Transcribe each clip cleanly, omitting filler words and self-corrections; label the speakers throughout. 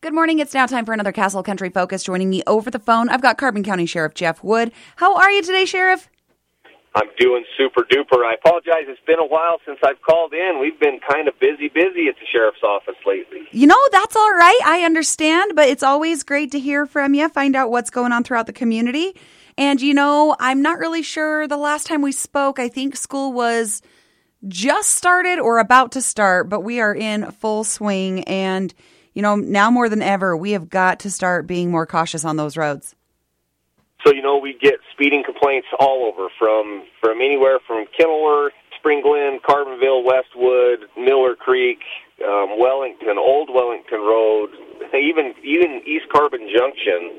Speaker 1: Good morning. It's now time for another Castle Country Focus. Joining me over the phone, I've got Carbon County Sheriff Jeff Wood. How are you today, Sheriff?
Speaker 2: I'm doing super duper. I apologize. It's been a while since I've called in. We've been kind of busy at the sheriff's office lately.
Speaker 1: You know, that's all right. I understand, but it's always great to hear from you, find out what's going on throughout the community. And, you know, I'm not really sure the last time we spoke, I think school was just started or about to start, but we are in full swing. And, you know, now more than ever, we have got to start being more cautious on those roads.
Speaker 2: So, you know, we get speeding complaints all over from anywhere from Kenilworth, Spring Glen, Carbonville, Westwood, Miller Creek, Wellington, Old Wellington Road, even East Carbon Junction.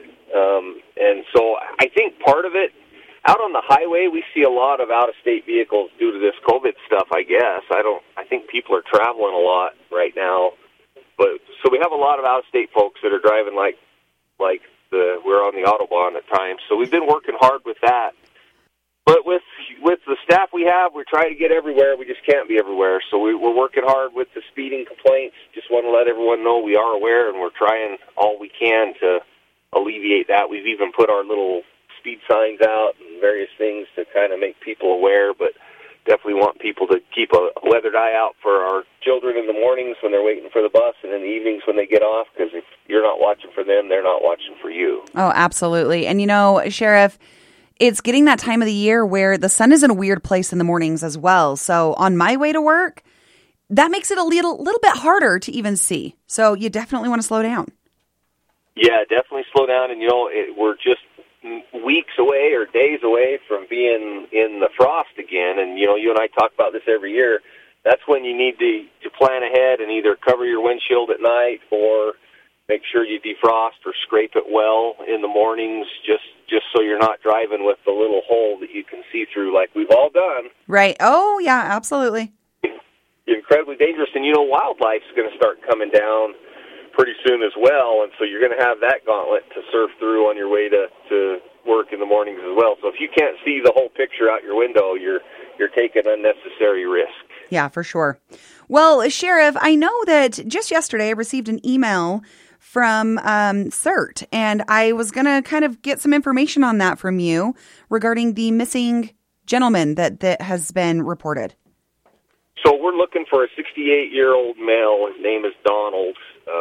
Speaker 2: And so I think part of it, out on the highway, we see a lot of out-of-state vehicles due to this COVID stuff, I guess. I think people are traveling a lot right now. But so we have a lot of out-of-state folks that are driving like we're on the Autobahn at times. So we've been working hard with that. But with the staff we have, we're trying to get everywhere. We just can't be everywhere. So we're working hard with the speeding complaints. Just want to let everyone know we are aware, and we're trying all we can to alleviate that. We've even put our little speed signs out and various things to kind of make people aware, but definitely want people to keep a weathered eye out for our children in the mornings when they're waiting for the bus and in the evenings when they get off, because if you're not watching for them, they're not watching for you.
Speaker 1: Oh, absolutely. And, you know, Sheriff, it's getting that time of the year where the sun is in a weird place in the mornings as well. So on my way to work, that makes it a little bit harder to even see. So you definitely want to slow down.
Speaker 2: Yeah, definitely slow down. And, you know, we're just weeks away or days away from being in the frost again. And, you know, you and I talk about this every year. That's when you need to plan ahead and either cover your windshield at night or make sure you defrost or scrape it well in the mornings, just so you're not driving with the little hole that you can see through like we've all done.
Speaker 1: Right. Oh, yeah, absolutely.
Speaker 2: Incredibly dangerous. And, you know, wildlife's going to start coming down pretty soon as well, and so you're going to have that gauntlet to surf through on your way to work in the mornings as well. So if you can't see the whole picture out your window, you're taking unnecessary risk.
Speaker 1: Yeah, for sure. Well, Sheriff, I know that just yesterday I received an email from CERT, and I was going to kind of get some information on that from you regarding the missing gentleman that has been reported.
Speaker 2: So we're looking for a 68-year-old male. His name is Donald.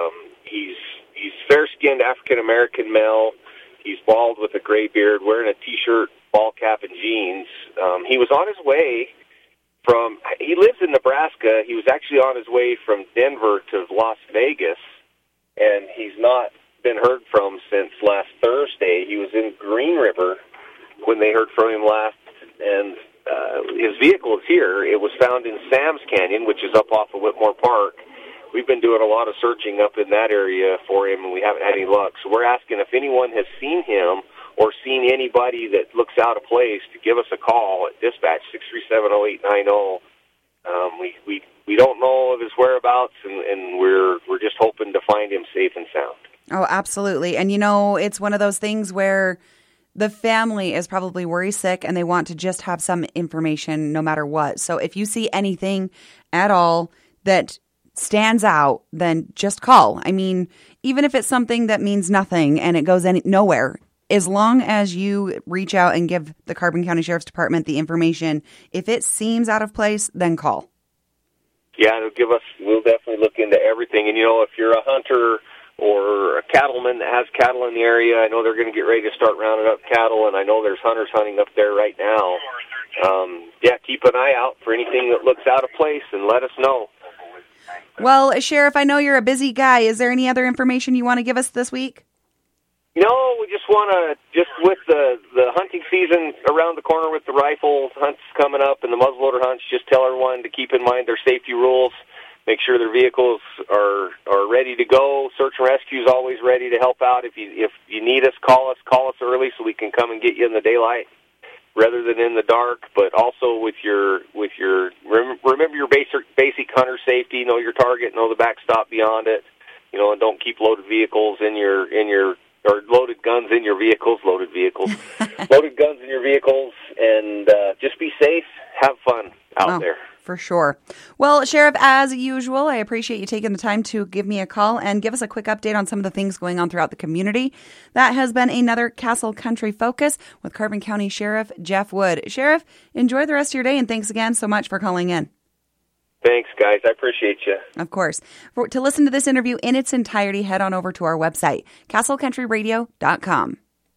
Speaker 2: He's fair-skinned African-American male. He's bald with a gray beard, wearing a T-shirt, ball cap, and jeans. He was on his way he lives in Nebraska. He was actually on his way from Denver to Las Vegas, and he's not been heard from since last Thursday. He was in Green River when they heard from him last, and his vehicle is here. It was found in Sam's Canyon, which is up off of Whitmore Park. We've been doing a lot of searching up in that area for him, and we haven't had any luck. So we're asking if anyone has seen him or seen anybody that looks out of place to give us a call at dispatch 637-0890. We don't know of his whereabouts, and we're just hoping to find him safe and sound.
Speaker 1: Oh, absolutely. And, you know, it's one of those things where the family is probably worry sick and they want to just have some information no matter what. So if you see anything at all that stands out, then just call. I mean, even if it's something that means nothing and it goes nowhere, as long as you reach out and give the Carbon County Sheriff's Department the information, if it seems out of place, then call.
Speaker 2: Yeah, we'll definitely look into everything. And, you know, if you're a hunter or a cattleman that has cattle in the area, I know they're going to get ready to start rounding up cattle, and I know there's hunters hunting up there right now. Keep an eye out for anything that looks out of place and let us know.
Speaker 1: Well, Sheriff, I know you're a busy guy. Is there any other information you want to give us this week?
Speaker 2: No, we just want to, with the hunting season around the corner with the rifle hunts coming up and the muzzleloader hunts, just tell everyone to keep in mind their safety rules, make sure their vehicles are ready to go. Search and rescue is always ready to help out. If you need us, call us early so we can come and get you in the daylight rather than in the dark. But also remember your basic hunter safety, know your target, know the backstop beyond it, you know, and don't keep loaded vehicles or loaded guns in your vehicles, loaded guns in your vehicles, and just be safe, have fun out there.
Speaker 1: For sure. Well, Sheriff, as usual, I appreciate you taking the time to give me a call and give us a quick update on some of the things going on throughout the community. That has been another Castle Country Focus with Carbon County Sheriff Jeff Wood. Sheriff, enjoy the rest of your day, and thanks again so much for calling in.
Speaker 2: Thanks, guys. I appreciate you.
Speaker 1: Of course. To listen to this interview in its entirety, head on over to our website, castlecountryradio.com.